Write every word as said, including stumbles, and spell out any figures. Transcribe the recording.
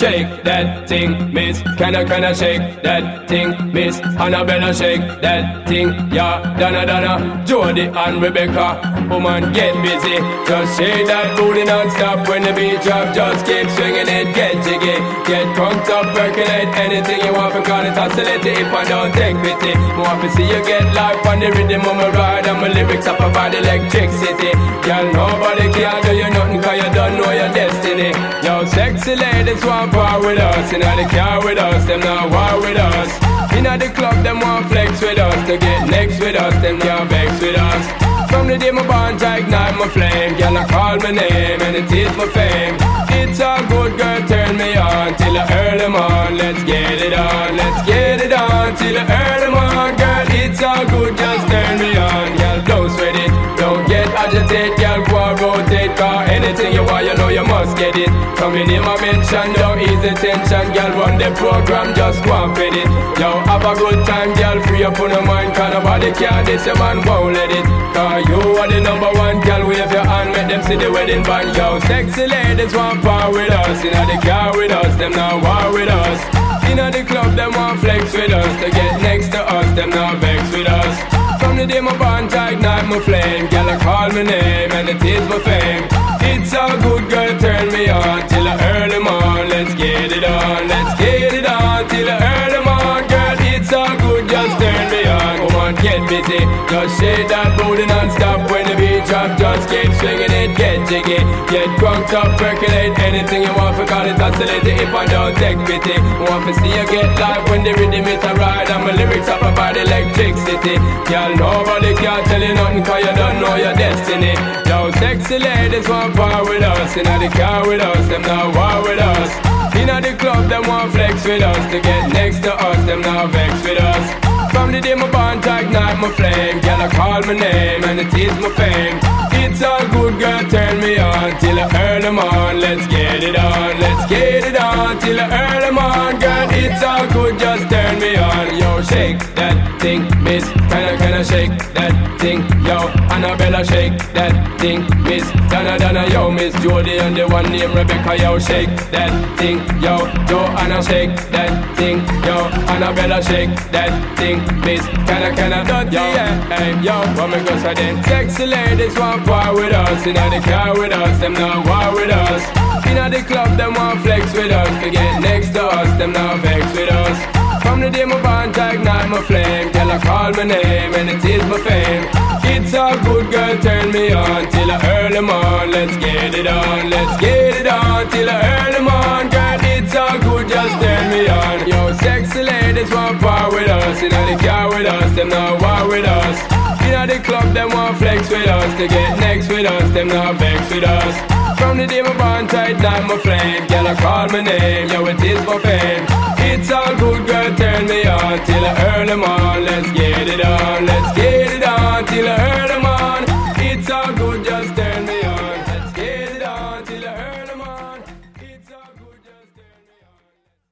shake that thing, miss. Can I, can I shake that thing, miss? Annabella, shake that thing, yeah. Donna, Donna, Jody and Rebecca, woman, get busy. Just shake that booty non-stop when the beat drop. Just keep swinging it, get jiggy. Get crunked up, percolate anything you want. For call it oscillate it, if I don't take pity. More to see you get life on the rhythm of my ride. And my lyrics up about electricity. Girl, nobody can do you nothing, cause you don't know your destiny. Yo, sexy ladies want part with us. Inna the car with us, them not war with us. Inna the club, them want flex with us. To get next with us, them can't vex with us. From the day my bond, I ignite my flame. Girl, I call my name and it is my fame. It's all good, girl, turn me on till I early morn. Let's get it on, let's get it on till I early morn. Girl, it's all good, just turn me on. Girl, don't sweat it, don't get agitated. Girl, go and rotate, cause anything you want, you know you must get it. Coming in my mention, don't ease the tension. Girl, run the program, just go and fit it. Yo, have a good time, girl, free up on your mind. Cause nobody can, this your man won't let it. Cause you are the number one, girl, wave your hand, make them see the wedding band. Yo, sexy ladies want part with us. Inna the car with us, them not war with us. Inna the club, them want flex with us. To get next to us, them not vex with us. From the day my bond, I ignite my flame. Girl, I call my name and it is my fame. It's all good, girl, turn me on till I early morn. Let's get it on, let's get it on till I early morn. Girl, it's all good, just turn me on. Woman, get busy, just shake that booty non-stop. When the beat drop, just keep swinging it, get jiggy. Get crunked up, percolate anything you want. For call it oscillate it, if I don't take pity. Want to see you get live when the rhythm is a ride. And my lyrics up about electricity. Girl, nobody can tell you nothing, cause you don't know your destiny. Yo, sexy ladies want part with us. Inna the car with us, them not war with us. Inna the club, them want flex with us. To get next to us, them not vex with us. From the day my bond, I ignite my flame. Girl, I call my name and it is my fame. It's all good, girl, turn me on till I early morn. Let's get it on, let's get it on till I early morn. Girl, it's all good, just turn me on. Yo, shake that thing, miss. Can I, can I shake that thing? Yo, Annabella, shake that thing, miss. Donna, Donna, yo, Miss Jody and the one named Rebecca. Yo, shake that thing, yo. Joanna, shake that thing, yo. Annabella, shake that thing, miss. Can I, can I, dirty, yeah, hey, yo. What me go say then? Sexy ladies want part with us. Inna the car with us, them not war with us. Inna the club, them want flex with us. To get next to us, them not vex with us. From the day my bond, I ignite my flame. Girl, I call my name and it is my fame. It's all good, girl, turn me on till I early morn. Let's get it on, let's get it on till I early morn. Girl, it's all good, just turn me on. Yo, sexy ladies want part with us. Inna the car with us, them not war with us. Inna the club, them want flex with us. To get next with us, them not vex with us. From the day my bond, I ignite my flame. Girl, I call my name, yo, it is my fame. It's all good, girl, turn me on till I early morn. Let's get it on, let's get it on till I early